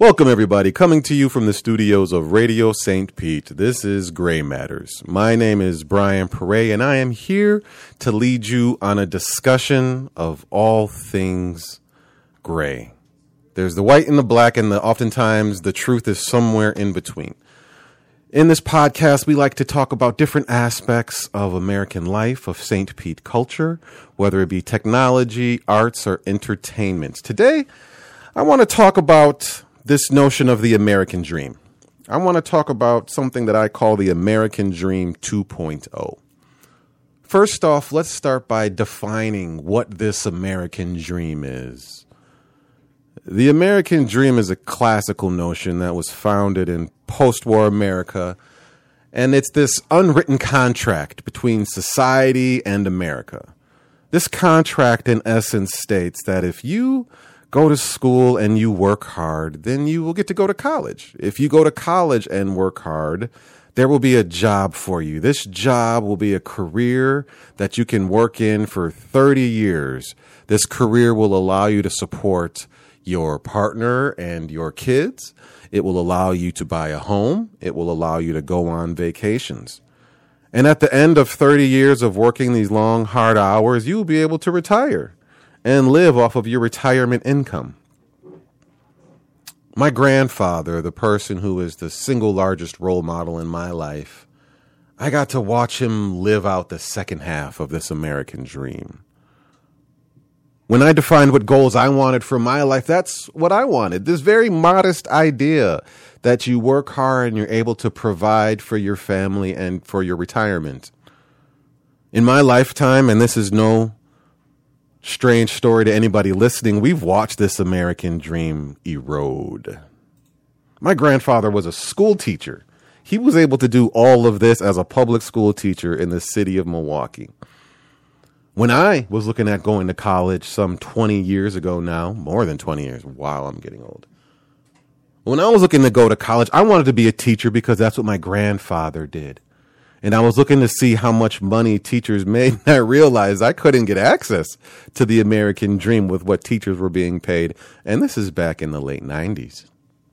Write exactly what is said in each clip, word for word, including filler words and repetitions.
Welcome, everybody. Coming to you from the studios of Radio Saint Pete, this is Gray Matters. My name is Brian Perret, and I am here to lead you on a discussion of all things gray. There's the white and the black, and the, oftentimes the truth is somewhere in between. In this podcast, we like to talk about different aspects of American life, of Saint Pete culture, whether it be technology, arts, or entertainment. Today, I want to talk about this notion of the American dream. I want to talk about something that I call the American Dream two point oh. First off, let's start by defining what this American dream is. The American dream is a classical notion that was founded in post-war America, and it's this unwritten contract between society and America. This contract, in essence, states that if you go to school and you work hard, then you will get to go to college. If you go to college and work hard, there will be a job for you. This job will be a career that you can work in for thirty years. This career will allow you to support your partner and your kids. It will allow you to buy a home. It will allow you to go on vacations. And at the end of thirty years of working these long, hard hours, you will be able to retire and live off of your retirement income. My grandfather, the person who is the single largest role model in my life, I got to watch him live out the second half of this American dream. When I defined what goals I wanted for my life, that's what I wanted. This very modest idea that you work hard and you're able to provide for your family and for your retirement. In my lifetime, and this is no strange story to anybody listening, we've watched this American dream erode. My grandfather was a school teacher. He was able to do all of this as a public school teacher in the city of Milwaukee. When I was looking at going to college some twenty years ago now, more than twenty years, wow, I'm getting old. When I was looking to go to college, I wanted to be a teacher because that's what my grandfather did. And I was looking to see how much money teachers made, and I realized I couldn't get access to the American dream with what teachers were being paid. And this is back in the late nineties.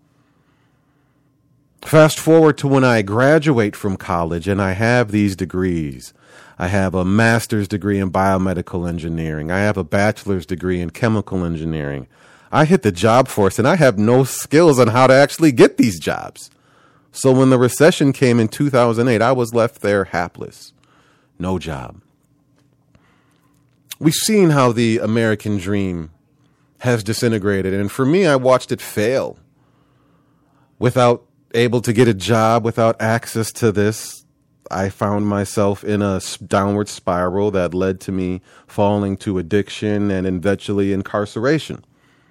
Fast forward to when I graduate from college and I have these degrees. I have a master's degree in biomedical engineering. I have a bachelor's degree in chemical engineering. I hit the job force and I have no skills on how to actually get these jobs. So when the recession came in two thousand eight, I was left there hapless. No job. We've seen how the American dream has disintegrated. And for me, I watched it fail. Without able to get a job, without access to this, I found myself in a downward spiral that led to me falling to addiction and eventually incarceration.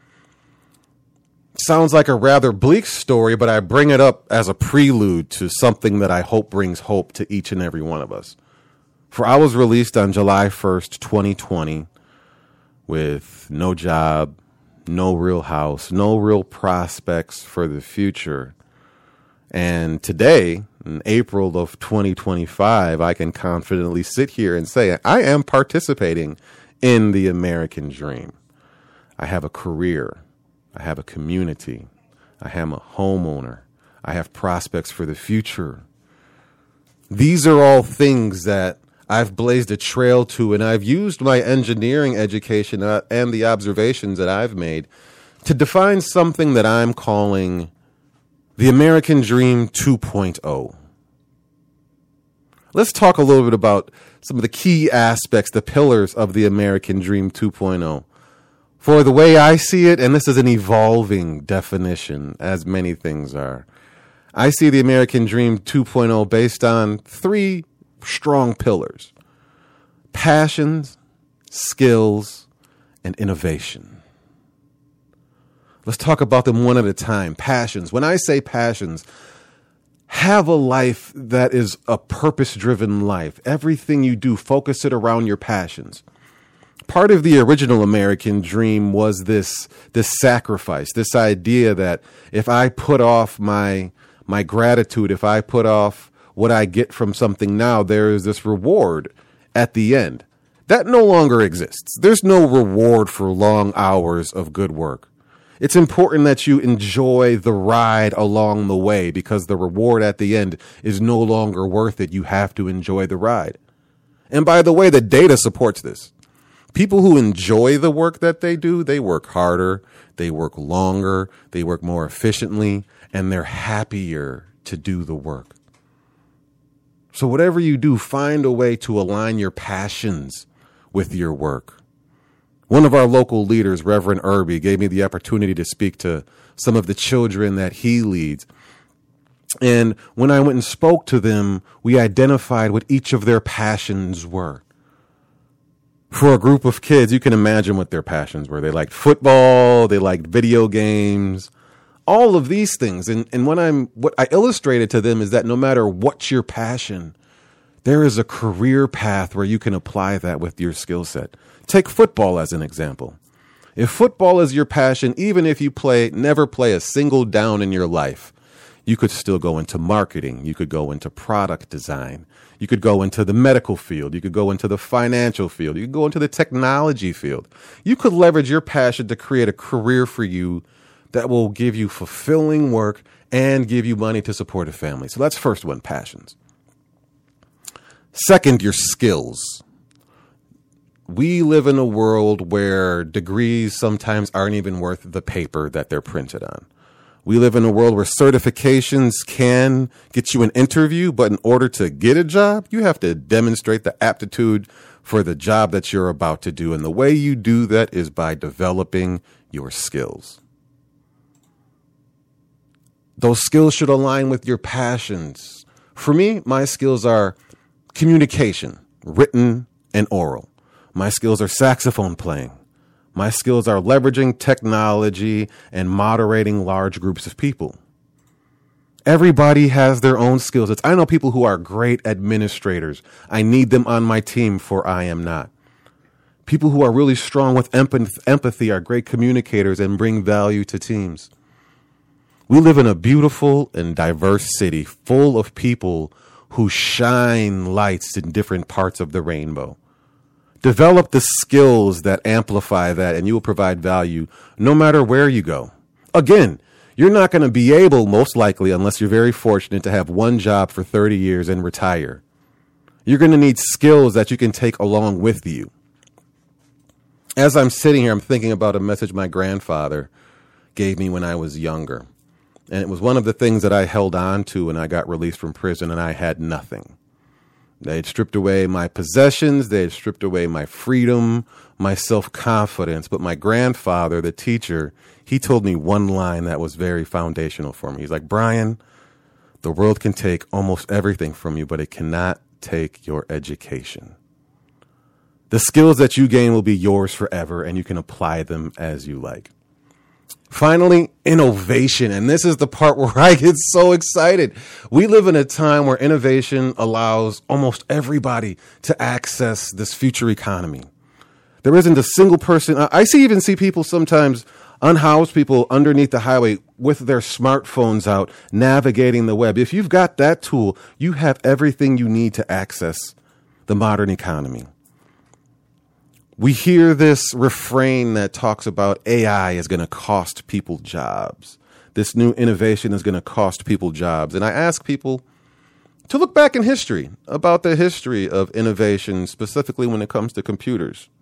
Sounds like a rather bleak story, but I bring it up as a prelude to something that I hope brings hope to each and every one of us. For I was released on July first, twenty twenty, with no job, no real house, no real prospects for the future. And today, in April of twenty twenty-five, I can confidently sit here and say I am participating in the American dream. I have a career. I have a community. I am a homeowner. I have prospects for the future. These are all things that I've blazed a trail to, and I've used my engineering education uh, and the observations that I've made to define something that I'm calling the American Dream two point oh. Let's talk a little bit about some of the key aspects, the pillars of the American Dream two point oh. For the way I see it, and this is an evolving definition, as many things are, I see the American Dream two point oh based on three strong pillars: passions, skills, and innovation. Let's talk about them one at a time. Passions. When I say passions, have a life that is a purpose-driven life. Everything you do, focus it around your passions. Part of the original American dream was this, this sacrifice, this idea that if I put off my, my gratitude, if I put off what I get from something now, there is this reward at the end. That no longer exists. There's no reward for long hours of good work. It's important that you enjoy the ride along the way because the reward at the end is no longer worth it. You have to enjoy the ride. And by the way, the data supports this. People who enjoy the work that they do, they work harder, they work longer, they work more efficiently, and they're happier to do the work. So whatever you do, find a way to align your passions with your work. One of our local leaders, Reverend Irby, gave me the opportunity to speak to some of the children that he leads. And when I went and spoke to them, we identified what each of their passions were. For a group of kids, you can imagine what their passions were. They liked football, they liked video games, all of these things. And and when I'm what I illustrated to them is that no matter what's your passion, there is a career path where you can apply that with your skill set. Take football as an example. If football is your passion, even if you play, never play a single down in your life, you could still go into marketing. You could go into product design. You could go into the medical field. You could go into the financial field. You could go into the technology field. You could leverage your passion to create a career for you that will give you fulfilling work and give you money to support a family. So that's first one, passions. Second, your skills. We live in a world where degrees sometimes aren't even worth the paper that they're printed on. We live in a world where certifications can get you an interview, but in order to get a job, you have to demonstrate the aptitude for the job that you're about to do. And the way you do that is by developing your skills. Those skills should align with your passions. For me, my skills are communication, written and oral. My skills are saxophone playing. My skills are leveraging technology and moderating large groups of people. Everybody has their own skills. It's, I know people who are great administrators. I need them on my team, for I am not. People who are really strong with empathy are great communicators and bring value to teams. We live in a beautiful and diverse city full of people who shine lights in different parts of the rainbow. Develop the skills that amplify that, and you will provide value no matter where you go. Again, you're not going to be able, most likely, unless you're very fortunate, to have one job for thirty years and retire. You're going to need skills that you can take along with you. As I'm sitting here, I'm thinking about a message my grandfather gave me when I was younger. And it was one of the things that I held on to when I got released from prison, and I had nothing. They had stripped away my possessions. They had stripped away my freedom, my self-confidence. But my grandfather, the teacher, he told me one line that was very foundational for me. He's like, Brian, the world can take almost everything from you, but it cannot take your education. The skills that you gain will be yours forever, and you can apply them as you like. Finally, innovation. And this is the part where I get so excited. We live in a time where innovation allows almost everybody to access this future economy. There isn't a single person. I see even see people sometimes, unhoused people underneath the highway with their smartphones out, navigating the web. If you've got that tool, you have everything you need to access the modern economy. We hear this refrain that talks about A I is going to cost people jobs. This new innovation is going to cost people jobs. And I ask people to look back in history about the history of innovation, specifically when it comes to computers.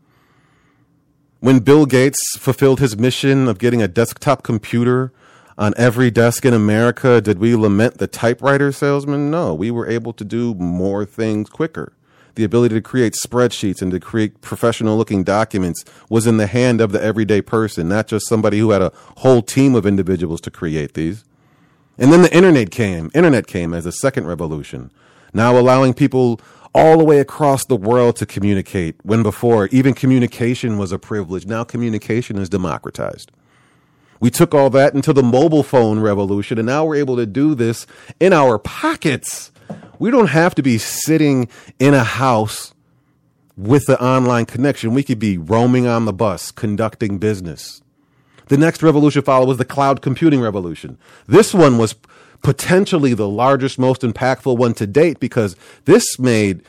When Bill Gates fulfilled his mission of getting a desktop computer on every desk in America, did we lament the typewriter salesman? No, we were able to do more things quicker. The ability to create spreadsheets and to create professional-looking documents was in the hand of the everyday person, not just somebody who had a whole team of individuals to create these. And then the internet came. Internet came as a second revolution, now allowing people all the way across the world to communicate, when before even communication was a privilege. Now communication is democratized. We took all that into the mobile phone revolution, and now we're able to do this in our pockets. We don't have to be sitting in a house with the online connection. We could be roaming on the bus, conducting business. The next revolution followed was the cloud computing revolution. This one was potentially the largest, most impactful one to date, because this made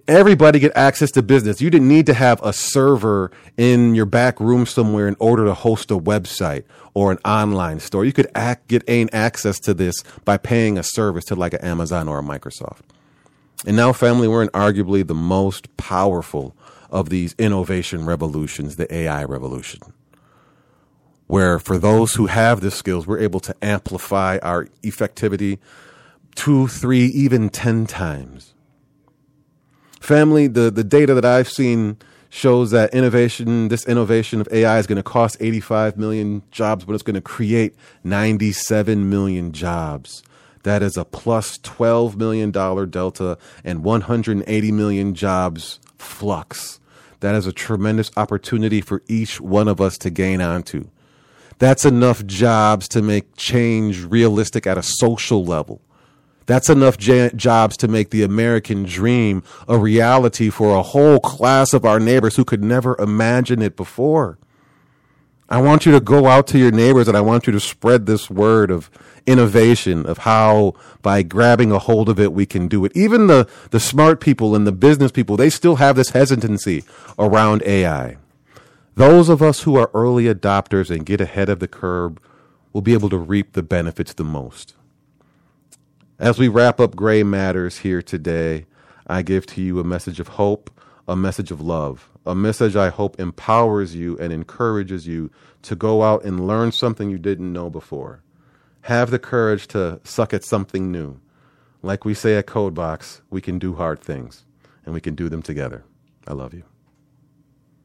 Everybody get access to business. You didn't need to have a server in your back room somewhere in order to host a website or an online store. You could act, get gain access to this by paying a service to like an Amazon or a Microsoft. And now, family, we're in arguably the most powerful of these innovation revolutions, the A I revolution, where for those who have the skills, we're able to amplify our effectivity two, three, even ten times. Family, the, the data that I've seen shows that innovation, this innovation of A I is going to cost eighty-five million jobs, but it's going to create ninety-seven million jobs. That is a plus twelve million dollars delta and one hundred eighty million jobs flux. That is a tremendous opportunity for each one of us to gain onto. That's enough jobs to make change realistic at a social level. That's enough j- jobs to make the American dream a reality for a whole class of our neighbors who could never imagine it before. I want you to go out to your neighbors and I want you to spread this word of innovation, of how by grabbing a hold of it, we can do it. Even the, the smart people and the business people, they still have this hesitancy around A I. Those of us who are early adopters and get ahead of the curve will be able to reap the benefits the most. As we wrap up Gray Matters here today, I give to you a message of hope, a message of love, a message I hope empowers you and encourages you to go out and learn something you didn't know before. Have the courage to suck at something new. Like we say at Codebox, we can do hard things, and we can do them together. I love you.